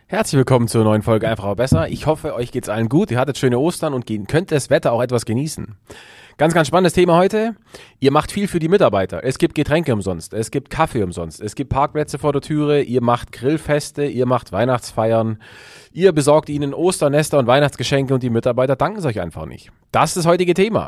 Herzlich willkommen zur neuen Folge Einfach aber besser. Ich hoffe, euch geht's allen gut. Ihr hattet schöne Ostern und könnt das Wetter auch etwas genießen. Ganz, ganz spannendes Thema heute. Ihr macht viel für die Mitarbeiter. Es gibt Getränke umsonst, es gibt Kaffee umsonst, es gibt Parkplätze vor der Türe, ihr macht Grillfeste, ihr macht Weihnachtsfeiern, ihr besorgt ihnen Osternester und Weihnachtsgeschenke und die Mitarbeiter danken es euch einfach nicht. Das ist das heutige Thema.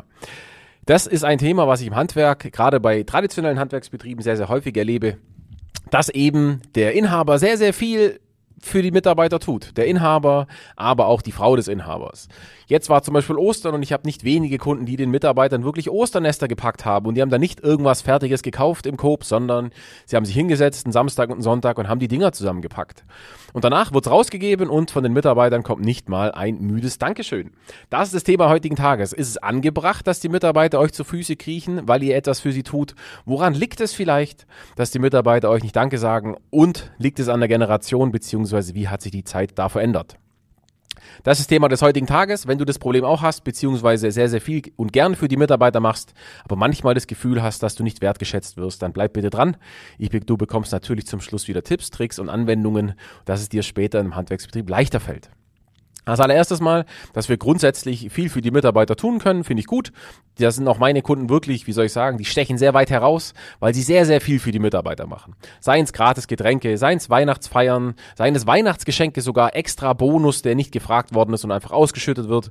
Das ist ein Thema, was ich im Handwerk, gerade bei traditionellen Handwerksbetrieben sehr, sehr häufig erlebe, dass eben der Inhaber sehr, sehr viel für die Mitarbeiter tut. Der Inhaber, aber auch die Frau des Inhabers. Jetzt war zum Beispiel Ostern und ich habe nicht wenige Kunden, die den Mitarbeitern wirklich Osternester gepackt haben und die haben da nicht irgendwas Fertiges gekauft im Coop, sondern sie haben sich hingesetzt, einen Samstag und einen Sonntag und haben die Dinger zusammengepackt. Und danach wird's rausgegeben und von den Mitarbeitern kommt nicht mal ein müdes Dankeschön. Das ist das Thema heutigen Tages. Ist es angebracht, dass die Mitarbeiter euch zu Füße kriechen, weil ihr etwas für sie tut? Woran liegt es vielleicht, dass die Mitarbeiter euch nicht Danke sagen? Und liegt es an der Generation, beziehungsweise wie hat sich die Zeit da verändert? Das ist das Thema des heutigen Tages. Wenn du das Problem auch hast, beziehungsweise sehr, sehr viel und gern für die Mitarbeiter machst, aber manchmal das Gefühl hast, dass du nicht wertgeschätzt wirst, dann bleib bitte dran. Du bekommst natürlich zum Schluss wieder Tipps, Tricks und Anwendungen, dass es dir später im Handwerksbetrieb leichter fällt. Als allererstes mal, dass wir grundsätzlich viel für die Mitarbeiter tun können, finde ich gut. Da sind auch meine Kunden wirklich, wie soll ich sagen, die stechen sehr weit heraus, weil sie sehr, sehr viel für die Mitarbeiter machen. Seien es gratis Getränke, seien es Weihnachtsfeiern, seien es Weihnachtsgeschenke, sogar extra Bonus, der nicht gefragt worden ist und einfach ausgeschüttet wird.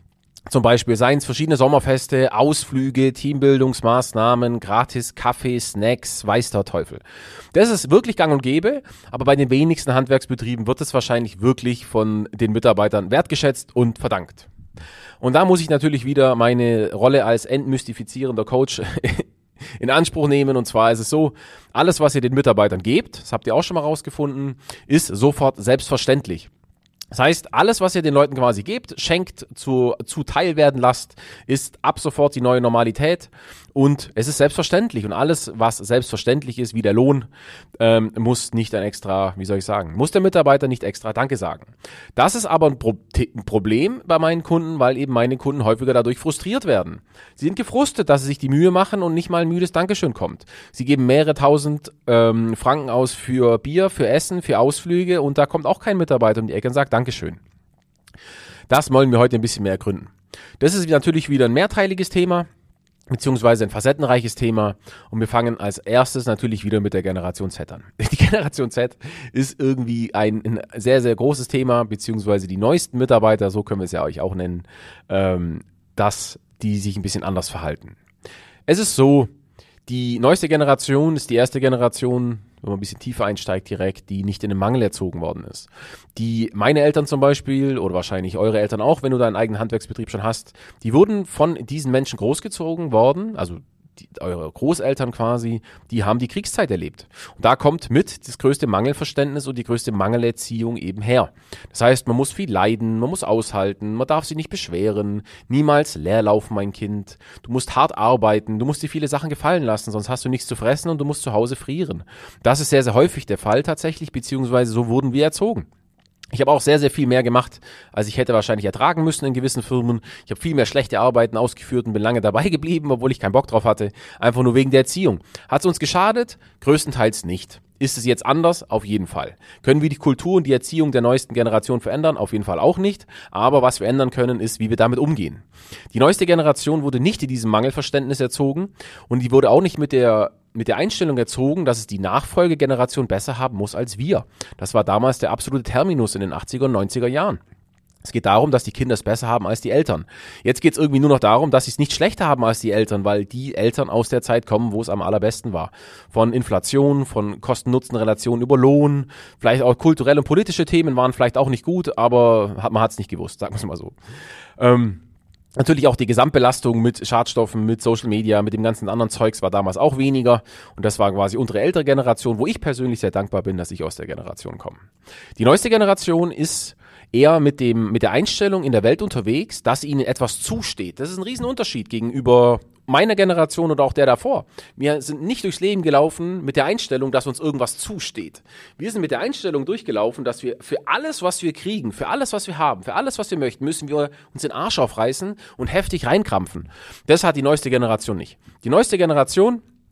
Zum Beispiel seien es verschiedene Sommerfeste, Ausflüge, Teambildungsmaßnahmen, gratis Kaffee, Snacks, weiß der Teufel. Das ist wirklich gang und gäbe, aber bei den wenigsten Handwerksbetrieben wird es wahrscheinlich wirklich von den Mitarbeitern wertgeschätzt und verdankt. Und da muss ich natürlich wieder meine Rolle als entmystifizierender Coach in Anspruch nehmen. Und zwar ist es so, alles, was ihr den Mitarbeitern gebt, das habt ihr auch schon mal rausgefunden, ist sofort selbstverständlich. Das heißt, alles, was ihr den Leuten quasi gebt, schenkt, zuteil werden lasst, ist ab sofort die neue Normalität und es ist selbstverständlich und alles, was selbstverständlich ist, wie der Lohn, muss nicht ein extra, muss der Mitarbeiter nicht extra Danke sagen. Das ist aber ein Problem bei meinen Kunden, weil eben meine Kunden häufiger dadurch frustriert werden. Sie sind gefrustet, dass sie sich die Mühe machen und nicht mal ein müdes Dankeschön kommt. Sie geben mehrere tausend Franken aus für Bier, für Essen, für Ausflüge und da kommt auch kein Mitarbeiter um die Ecke und sagt Dankeschön. Das wollen wir heute ein bisschen mehr ergründen. Das ist natürlich wieder ein mehrteiliges Thema, beziehungsweise ein facettenreiches Thema und wir fangen als erstes natürlich wieder mit der Generation Z an. Die Generation Z ist irgendwie ein sehr, sehr großes Thema, beziehungsweise die neuesten Mitarbeiter, so können wir es ja euch auch nennen, dass die sich ein bisschen anders verhalten. Es ist so, die neueste Generation ist die erste Generation, wenn man ein bisschen tiefer einsteigt direkt, die nicht in einem Mangel erzogen worden ist. Meine Eltern zum Beispiel, oder wahrscheinlich eure Eltern auch, wenn du deinen eigenen Handwerksbetrieb schon hast, die wurden von diesen Menschen großgezogen worden, also eure Großeltern quasi, die haben die Kriegszeit erlebt. Und da kommt mit das größte Mangelverständnis und die größte Mangelerziehung eben her. Das heißt, man muss viel leiden, man muss aushalten, man darf sich nicht beschweren, niemals leer laufen, mein Kind. Du musst hart arbeiten, du musst dir viele Sachen gefallen lassen, sonst hast du nichts zu fressen und du musst zu Hause frieren. Das ist sehr, sehr häufig der Fall tatsächlich, beziehungsweise so wurden wir erzogen. Ich habe auch sehr, sehr viel mehr gemacht, als ich hätte wahrscheinlich ertragen müssen in gewissen Firmen. Ich habe viel mehr schlechte Arbeiten ausgeführt und bin lange dabei geblieben, obwohl ich keinen Bock drauf hatte. Einfach nur wegen der Erziehung. Hat es uns geschadet? Größtenteils nicht. Ist es jetzt anders? Auf jeden Fall. Können wir die Kultur und die Erziehung der neuesten Generation verändern? Auf jeden Fall auch nicht. Aber was wir ändern können, ist, wie wir damit umgehen. Die neueste Generation wurde nicht in diesem Mangelverständnis erzogen und die wurde auch nicht mit der Einstellung erzogen, dass es die Nachfolgegeneration besser haben muss als wir. Das war damals der absolute Terminus in den 80er und 90er Jahren. Es geht darum, dass die Kinder es besser haben als die Eltern. Jetzt geht es irgendwie nur noch darum, dass sie es nicht schlechter haben als die Eltern, weil die Eltern aus der Zeit kommen, wo es am allerbesten war. Von Inflation, von Kosten-Nutzen-Relationen über Lohn, vielleicht auch kulturelle und politische Themen waren vielleicht auch nicht gut, aber man hat es nicht gewusst, sagen wir es mal so. Natürlich auch die Gesamtbelastung mit Schadstoffen, mit Social Media, mit dem ganzen anderen Zeugs war damals auch weniger. Und das war quasi unsere ältere Generation, wo ich persönlich sehr dankbar bin, dass ich aus der Generation komme. Die neueste Generation ist eher mit der Einstellung in der Welt unterwegs, dass ihnen etwas zusteht. Das ist ein Riesenunterschied gegenüber meiner Generation oder auch der davor. Wir sind nicht durchs Leben gelaufen mit der Einstellung, dass uns irgendwas zusteht. Wir sind mit der Einstellung durchgelaufen, dass wir für alles, was wir kriegen, für alles, was wir haben, für alles, was wir möchten, müssen wir uns den Arsch aufreißen und heftig reinkrampfen. Das hat die neueste Generation nicht. Die neueste Generation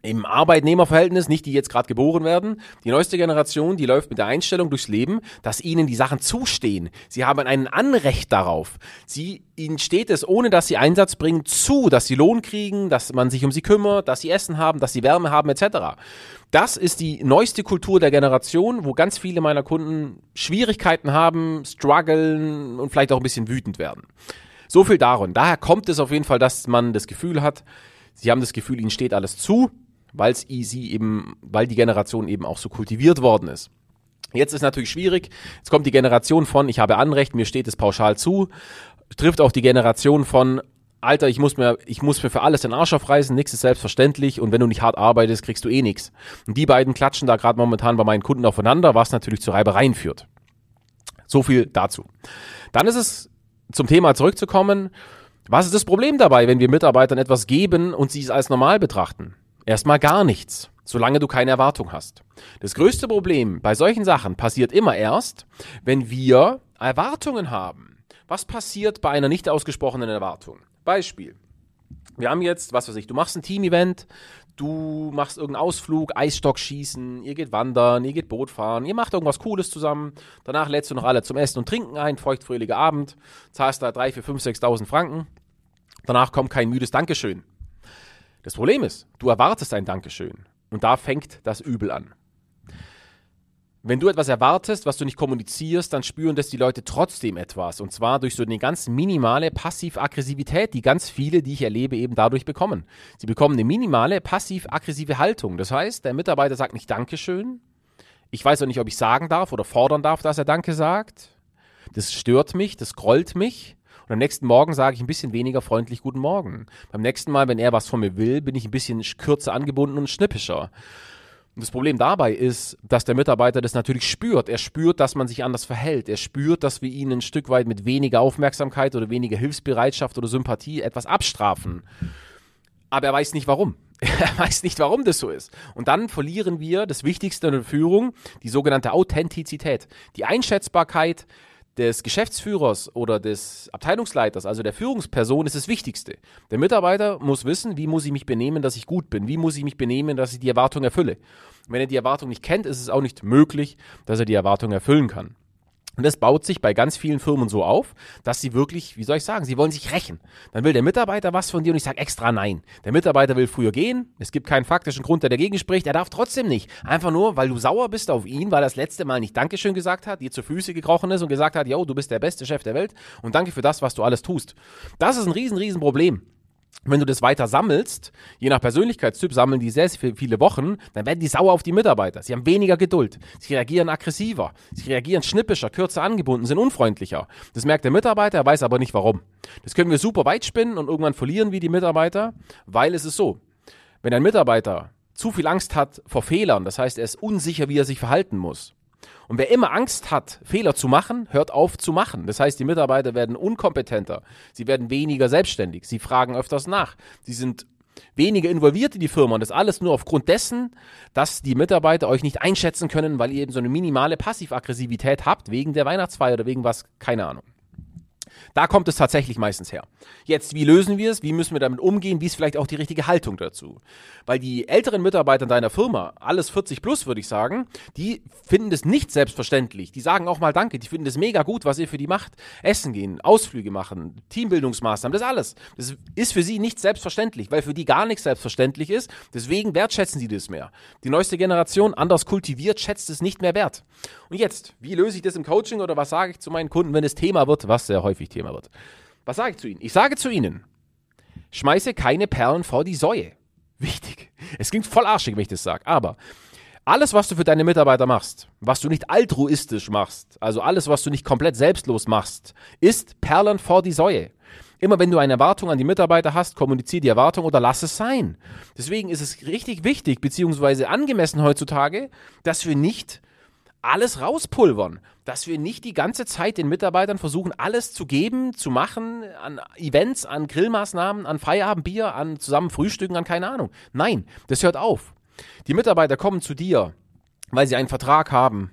im Arbeitnehmerverhältnis, nicht die jetzt gerade geboren werden. Die neueste Generation, die läuft mit der Einstellung durchs Leben, dass ihnen die Sachen zustehen. Sie haben ein Anrecht darauf. Ihnen steht es, ohne dass sie Einsatz bringen, zu, dass sie Lohn kriegen, dass man sich um sie kümmert, dass sie Essen haben, dass sie Wärme haben, etc. Das ist die neueste Kultur der Generation, wo ganz viele meiner Kunden Schwierigkeiten haben, strugglen und vielleicht auch ein bisschen wütend werden. So viel darum. Daher kommt es auf jeden Fall, dass man das Gefühl hat, sie haben das Gefühl, ihnen steht alles zu, weil die Generation eben auch so kultiviert worden ist. Jetzt ist natürlich schwierig. Jetzt kommt die Generation von, ich habe Anrecht, mir steht es pauschal zu. Trifft auch die Generation von, Alter, ich muss mir für alles den Arsch aufreißen, nichts ist selbstverständlich und wenn du nicht hart arbeitest, kriegst du eh nichts. Und die beiden klatschen da gerade momentan bei meinen Kunden aufeinander, was natürlich zu Reibereien führt. So viel dazu. Dann ist es, zum Thema zurückzukommen, was ist das Problem dabei, wenn wir Mitarbeitern etwas geben und sie es als normal betrachten? Erstmal gar nichts, solange du keine Erwartung hast. Das größte Problem bei solchen Sachen passiert immer erst, wenn wir Erwartungen haben. Was passiert bei einer nicht ausgesprochenen Erwartung? Beispiel. Wir haben jetzt, was weiß ich, du machst ein Team-Event, du machst irgendeinen Ausflug, Eisstockschießen, ihr geht wandern, ihr geht Boot fahren, ihr macht irgendwas Cooles zusammen, danach lädst du noch alle zum Essen und Trinken ein, feuchtfröhlicher Abend, zahlst da 3, 4, 5, 6.000 Franken, danach kommt kein müdes Dankeschön. Das Problem ist, du erwartest ein Dankeschön und da fängt das Übel an. Wenn du etwas erwartest, was du nicht kommunizierst, dann spüren das die Leute trotzdem etwas. Und zwar durch so eine ganz minimale Passiv-Aggressivität, die ganz viele, die ich erlebe, eben dadurch bekommen. Sie bekommen eine minimale passiv-aggressive Haltung. Das heißt, der Mitarbeiter sagt nicht Dankeschön. Ich weiß auch nicht, ob ich sagen darf oder fordern darf, dass er Danke sagt. Das stört mich, das grollt mich. Und am nächsten Morgen sage ich ein bisschen weniger freundlich Guten Morgen. Beim nächsten Mal, wenn er was von mir will, bin ich ein bisschen kürzer angebunden und schnippischer. Und das Problem dabei ist, dass der Mitarbeiter das natürlich spürt. Er spürt, dass man sich anders verhält. Er spürt, dass wir ihn ein Stück weit mit weniger Aufmerksamkeit oder weniger Hilfsbereitschaft oder Sympathie etwas abstrafen. Aber er weiß nicht warum. Er weiß nicht, warum das so ist. Und dann verlieren wir das Wichtigste in der Führung, die sogenannte Authentizität. Die Einschätzbarkeit des Geschäftsführers oder des Abteilungsleiters, also der Führungsperson, ist das Wichtigste. Der Mitarbeiter muss wissen, wie muss ich mich benehmen, dass ich gut bin, wie muss ich mich benehmen, dass ich die Erwartung erfülle. Und wenn er die Erwartung nicht kennt, ist es auch nicht möglich, dass er die Erwartung erfüllen kann. Und das baut sich bei ganz vielen Firmen so auf, dass sie wirklich, wie soll ich sagen, sie wollen sich rächen. Dann will der Mitarbeiter was von dir und ich sage extra nein. Der Mitarbeiter will früher gehen, es gibt keinen faktischen Grund, der dagegen spricht, er darf trotzdem nicht. Einfach nur, weil du sauer bist auf ihn, weil er das letzte Mal nicht Dankeschön gesagt hat, dir zu Füße gekrochen ist und gesagt hat, yo, du bist der beste Chef der Welt und danke für das, was du alles tust. Das ist ein riesen Problem. Wenn du das weiter sammelst, je nach Persönlichkeitstyp sammeln die sehr viele Wochen, dann werden die sauer auf die Mitarbeiter. Sie haben weniger Geduld, sie reagieren aggressiver, sie reagieren schnippischer, kürzer angebunden, sind unfreundlicher. Das merkt der Mitarbeiter, er weiß aber nicht warum. Das können wir super weit spinnen und irgendwann verlieren wir die Mitarbeiter, weil es ist so, wenn ein Mitarbeiter zu viel Angst hat vor Fehlern, das heißt, er ist unsicher, wie er sich verhalten muss. Und wer immer Angst hat, Fehler zu machen, hört auf zu machen. Das heißt, die Mitarbeiter werden unkompetenter, sie werden weniger selbstständig, sie fragen öfters nach, sie sind weniger involviert in die Firma und das alles nur aufgrund dessen, dass die Mitarbeiter euch nicht einschätzen können, weil ihr eben so eine minimale Passivaggressivität habt, wegen der Weihnachtsfeier oder wegen was, keine Ahnung. Da kommt es tatsächlich meistens her. Jetzt, wie lösen wir es? Wie müssen wir damit umgehen? Wie ist vielleicht auch die richtige Haltung dazu? Weil die älteren Mitarbeiter in deiner Firma, alles 40 plus würde ich sagen, die finden das nicht selbstverständlich. Die sagen auch mal Danke, die finden das mega gut, was ihr für die macht. Essen gehen, Ausflüge machen, Teambildungsmaßnahmen, das alles. Das ist für sie nicht selbstverständlich, weil für die gar nichts selbstverständlich ist. Deswegen wertschätzen sie das mehr. Die neueste Generation, anders kultiviert, schätzt es nicht mehr wert. Und jetzt, wie löse ich das im Coaching oder was sage ich zu meinen Kunden, wenn es Thema wird, was sehr häufig Thema wird? Was sage ich zu ihnen? Ich sage zu ihnen, schmeiße keine Perlen vor die Säue. Wichtig. Es klingt voll arschig, wenn ich das sage, aber alles, was du für deine Mitarbeiter machst, was du nicht altruistisch machst, also alles, was du nicht komplett selbstlos machst, ist Perlen vor die Säue. Immer wenn du eine Erwartung an die Mitarbeiter hast, kommuniziere die Erwartung oder lass es sein. Deswegen ist es richtig wichtig, beziehungsweise angemessen heutzutage, dass wir nicht alles rauspulvern, dass wir nicht die ganze Zeit den Mitarbeitern versuchen, alles zu geben, zu machen, an Events, an Grillmaßnahmen, an Feierabendbier, an zusammen Frühstücken, an keine Ahnung. Nein, das hört auf. Die Mitarbeiter kommen zu dir, weil sie einen Vertrag haben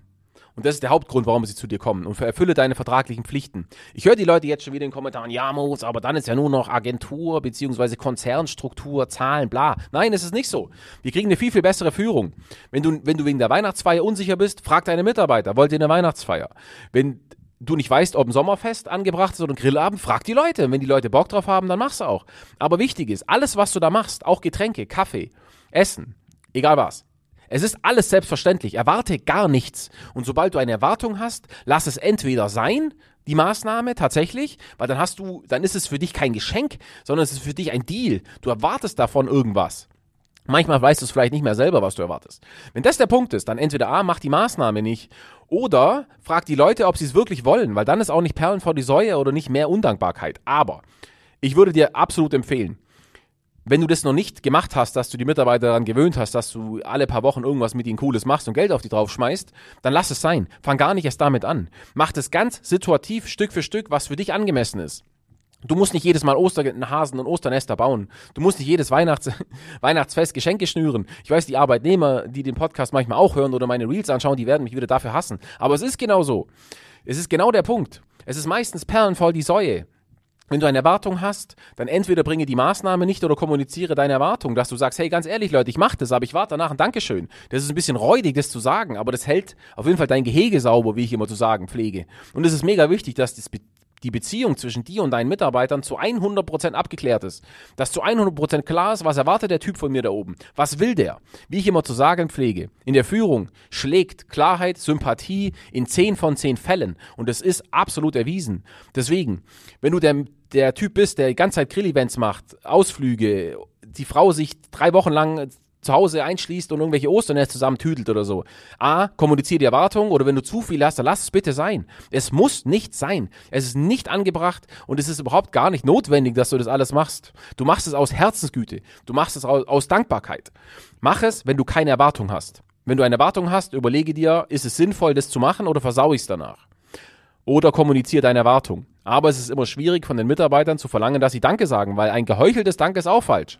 Und das ist der Hauptgrund, warum sie zu dir kommen. Und erfülle deine vertraglichen Pflichten. Ich höre die Leute jetzt schon wieder in den Kommentaren, ja Moritz, aber dann ist ja nur noch Agentur bzw. Konzernstruktur, Zahlen, bla. Nein, es ist nicht so. Wir kriegen eine viel, viel bessere Führung. Wenn du wegen der Weihnachtsfeier unsicher bist, frag deine Mitarbeiter, wollt ihr eine Weihnachtsfeier? Wenn du nicht weißt, ob ein Sommerfest angebracht ist oder ein Grillabend, frag die Leute. Und wenn die Leute Bock drauf haben, dann mach's auch. Aber wichtig ist, alles, was du da machst, auch Getränke, Kaffee, Essen, egal was, es ist alles selbstverständlich. Erwarte gar nichts. Und sobald du eine Erwartung hast, lass es entweder sein, die Maßnahme tatsächlich, weil dann ist es für dich kein Geschenk, sondern es ist für dich ein Deal. Du erwartest davon irgendwas. Manchmal weißt du es vielleicht nicht mehr selber, was du erwartest. Wenn das der Punkt ist, dann entweder mach die Maßnahme nicht oder frag die Leute, ob sie es wirklich wollen, weil dann ist auch nicht Perlen vor die Säue oder nicht mehr Undankbarkeit. Aber ich würde dir absolut empfehlen, wenn du das noch nicht gemacht hast, dass du die Mitarbeiter daran gewöhnt hast, dass du alle paar Wochen irgendwas mit ihnen Cooles machst und Geld auf die drauf schmeißt, dann lass es sein. Fang gar nicht erst damit an. Mach das ganz situativ, Stück für Stück, was für dich angemessen ist. Du musst nicht jedes Mal Osterhasen und Osternester bauen. Du musst nicht jedes Weihnachtsfest Geschenke schnüren. Ich weiß, die Arbeitnehmer, die den Podcast manchmal auch hören oder meine Reels anschauen, die werden mich wieder dafür hassen. Aber es ist genau so. Es ist genau der Punkt. Es ist meistens perlenvoll die Säue. Wenn du eine Erwartung hast, dann entweder bringe die Maßnahme nicht oder kommuniziere deine Erwartung, dass du sagst, hey, ganz ehrlich, Leute, ich mache das, aber ich warte danach ein Dankeschön. Das ist ein bisschen räudig, das zu sagen, aber das hält auf jeden Fall dein Gehege sauber, wie ich immer zu sagen pflege. Und es ist mega wichtig, dass die Beziehung zwischen dir und deinen Mitarbeitern zu 100% abgeklärt ist. Dass zu 100% klar ist, was erwartet der Typ von mir da oben? Was will der? Wie ich immer zu sagen pflege, in der Führung schlägt Klarheit, Sympathie in 10 von 10 Fällen. Und das ist absolut erwiesen. Deswegen, wenn du der Typ bist, der die ganze Zeit Grill-Events macht, Ausflüge, die Frau sich 3 Wochen lang zu Hause einschließt und irgendwelche Osternest zusammen tüdelt oder so. Kommuniziere die Erwartung oder wenn du zu viel hast, dann lass es bitte sein. Es muss nicht sein. Es ist nicht angebracht und es ist überhaupt gar nicht notwendig, dass du das alles machst. Du machst es aus Herzensgüte. Du machst es aus Dankbarkeit. Mach es, wenn du keine Erwartung hast. Wenn du eine Erwartung hast, überlege dir, ist es sinnvoll, das zu machen oder versaue ich es danach? Oder kommuniziere deine Erwartung. Aber es ist immer schwierig von den Mitarbeitern zu verlangen, dass sie Danke sagen, weil ein geheucheltes Danke ist auch falsch.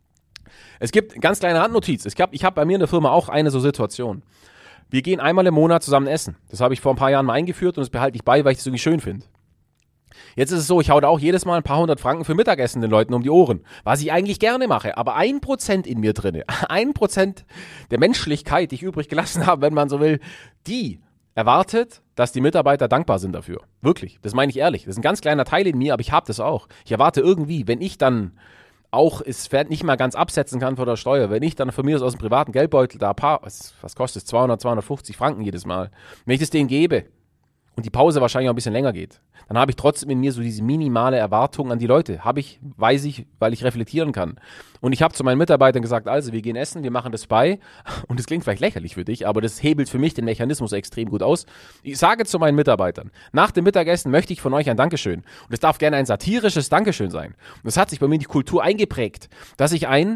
Es gibt ganz kleine Handnotiz. Ich hab bei mir in der Firma auch eine so Situation. Wir gehen einmal im Monat zusammen essen. Das habe ich vor ein paar Jahren mal eingeführt und das behalte ich bei, weil ich das irgendwie schön finde. Jetzt ist es so, ich hau da auch jedes Mal ein paar 100 Franken für Mittagessen den Leuten um die Ohren. Was ich eigentlich gerne mache. Aber 1% in mir drinne, 1% der Menschlichkeit, die ich übrig gelassen habe, wenn man so will, die erwartet, dass die Mitarbeiter dankbar sind dafür. Wirklich. Das meine ich ehrlich. Das ist ein ganz kleiner Teil in mir, aber ich habe das auch. Ich erwarte irgendwie, wenn ich dann auch es nicht mal ganz absetzen kann von der Steuer, wenn ich dann von mir aus dem privaten Geldbeutel da was kostet es, 250 Franken jedes Mal, wenn ich das denen gebe und die Pause wahrscheinlich auch ein bisschen länger geht, dann habe ich trotzdem in mir so diese minimale Erwartung an die Leute. Weiß ich, weil ich reflektieren kann. Und ich habe zu meinen Mitarbeitern gesagt, also wir gehen essen, wir machen das bei. Und das klingt vielleicht lächerlich für dich, aber das hebelt für mich den Mechanismus extrem gut aus. Ich sage zu meinen Mitarbeitern, nach dem Mittagessen möchte ich von euch ein Dankeschön. Und es darf gerne ein satirisches Dankeschön sein. Und das hat sich bei mir in die Kultur eingeprägt, dass ich ein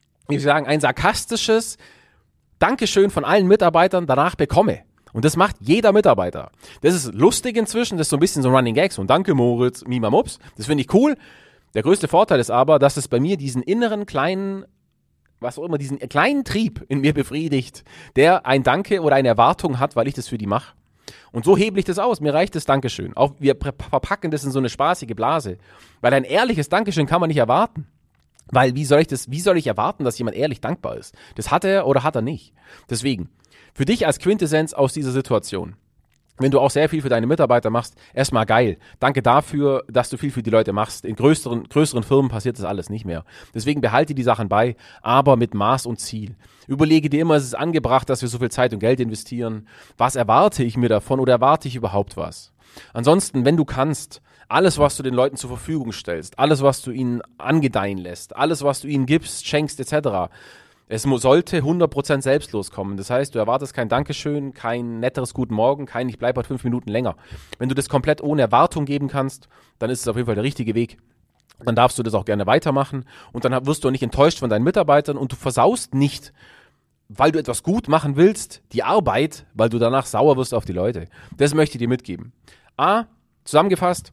sarkastisches Dankeschön von allen Mitarbeitern danach bekomme. Und das macht jeder Mitarbeiter. Das ist lustig inzwischen, das ist so ein bisschen so ein Running Gag, so ein Danke Moritz, Mima Mups. Das finde ich cool. Der größte Vorteil ist aber, dass es bei mir diesen inneren kleinen, was auch immer, diesen kleinen Trieb in mir befriedigt, der ein Danke oder eine Erwartung hat, weil ich das für die mache. Und so hebel ich das aus. Mir reicht das Dankeschön. Auch wir verpacken das in so eine spaßige Blase. Weil ein ehrliches Dankeschön kann man nicht erwarten. Weil wie soll ich erwarten, dass jemand ehrlich dankbar ist? Das hat er oder hat er nicht. Deswegen, für dich als Quintessenz aus dieser Situation, wenn du auch sehr viel für deine Mitarbeiter machst, erstmal geil. Danke dafür, dass du viel für die Leute machst. In größeren Firmen passiert das alles nicht mehr. Deswegen behalte die Sachen bei, aber mit Maß und Ziel. Überlege dir immer, ist es angebracht, dass wir so viel Zeit und Geld investieren? Was erwarte ich mir davon oder erwarte ich überhaupt was? Ansonsten, wenn du kannst, alles, was du den Leuten zur Verfügung stellst, alles, was du ihnen angedeihen lässt, alles, was du ihnen gibst, schenkst etc., es sollte 100% selbstlos kommen. Das heißt, du erwartest kein Dankeschön, kein netteres Guten Morgen, kein ich bleibe heute 5 Minuten länger. Wenn du das komplett ohne Erwartung geben kannst, dann ist es auf jeden Fall der richtige Weg. Dann darfst du das auch gerne weitermachen und dann wirst du nicht enttäuscht von deinen Mitarbeitern und du versaust nicht, weil du etwas gut machen willst, die Arbeit, weil du danach sauer wirst auf die Leute. Das möchte ich dir mitgeben. Zusammengefasst,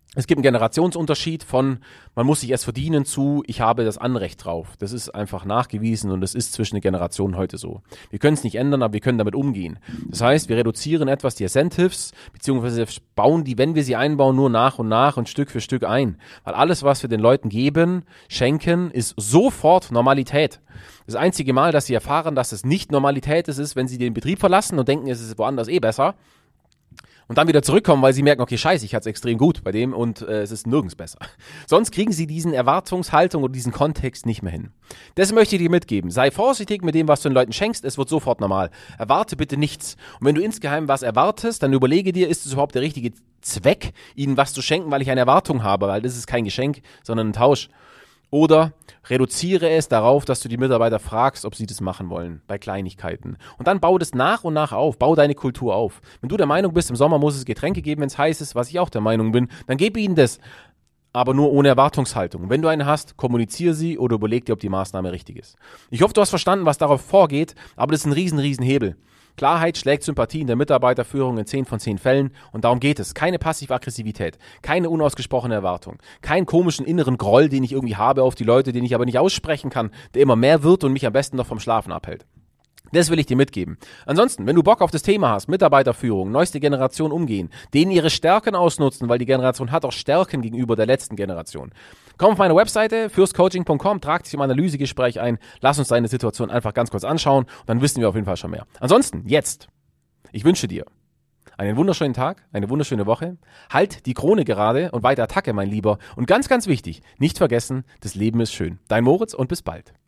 Es gibt einen Generationsunterschied von, man muss sich erst verdienen zu, ich habe das Anrecht drauf. Das ist einfach nachgewiesen und das ist zwischen den Generationen heute so. Wir können es nicht ändern, aber wir können damit umgehen. Das heißt, wir reduzieren etwas die Incentives, beziehungsweise bauen die, wenn wir sie einbauen, nur nach und Stück für Stück ein. Weil alles, was wir den Leuten geben, schenken, ist sofort Normalität. Das einzige Mal, dass sie erfahren, dass es nicht Normalität ist, wenn sie den Betrieb verlassen und denken, es ist woanders besser. Und dann wieder zurückkommen, weil sie merken, okay, scheiße, ich hatte es extrem gut bei dem und es ist nirgends besser. Sonst kriegen sie diesen Erwartungshaltung oder diesen Kontext nicht mehr hin. Das möchte ich dir mitgeben. Sei vorsichtig mit dem, was du den Leuten schenkst, es wird sofort normal. Erwarte bitte nichts. Und wenn du insgeheim was erwartest, dann überlege dir, ist es überhaupt der richtige Zweck, ihnen was zu schenken, weil ich eine Erwartung habe, weil das ist kein Geschenk, sondern ein Tausch. Oder reduziere es darauf, dass du die Mitarbeiter fragst, ob sie das machen wollen, bei Kleinigkeiten. Und dann bau das nach und nach auf, bau deine Kultur auf. Wenn du der Meinung bist, im Sommer muss es Getränke geben, wenn es heiß ist, was ich auch der Meinung bin, dann gib ihnen das, aber nur ohne Erwartungshaltung. Wenn du eine hast, kommuniziere sie oder überleg dir, ob die Maßnahme richtig ist. Ich hoffe, du hast verstanden, was darauf vorgeht, aber das ist ein riesen Hebel. Klarheit schlägt Sympathie in der Mitarbeiterführung in 10 von 10 Fällen und darum geht es. Keine Passiv-Aggressivität, keine unausgesprochene Erwartung, keinen komischen inneren Groll, den ich irgendwie habe auf die Leute, den ich aber nicht aussprechen kann, der immer mehr wird und mich am besten noch vom Schlafen abhält. Das will ich dir mitgeben. Ansonsten, wenn du Bock auf das Thema hast, Mitarbeiterführung, neueste Generation umgehen, denen ihre Stärken ausnutzen, weil die Generation hat auch Stärken gegenüber der letzten Generation. Komm auf meine Webseite, fürstcoaching.com, trag dich im Analysegespräch ein, lass uns deine Situation einfach ganz kurz anschauen und dann wissen wir auf jeden Fall schon mehr. Ansonsten, jetzt, ich wünsche dir einen wunderschönen Tag, eine wunderschöne Woche, halt die Krone gerade und weiter Attacke, mein Lieber. Und ganz wichtig, nicht vergessen, das Leben ist schön. Dein Moritz und bis bald.